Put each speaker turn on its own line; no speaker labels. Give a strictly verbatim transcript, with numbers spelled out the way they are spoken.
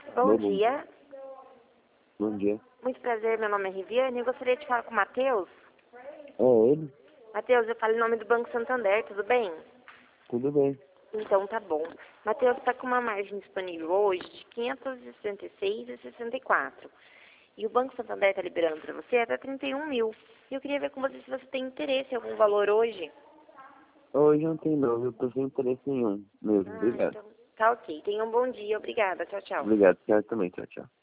Bom dia.
Bom dia.
Muito prazer, meu nome é Riviane. Eu gostaria de falar com o Matheus.
É ele?
Matheus, eu falo em nome do Banco Santander, tudo bem?
Tudo bem.
Então tá bom. Matheus, está com uma margem disponível hoje de quinhentos e sessenta e seis reais e sessenta e quatro centavos. E o Banco Santander está liberando para você até trinta e um mil. E eu queria ver com você se você tem interesse em algum valor hoje.
Hoje não tem não, eu tô sem interesse nenhum mesmo.
Ah,
Obrigado.
então tá ok. Tenha um bom dia. Obrigada. Tchau, tchau.
Obrigado, senhora também. Tchau, tchau.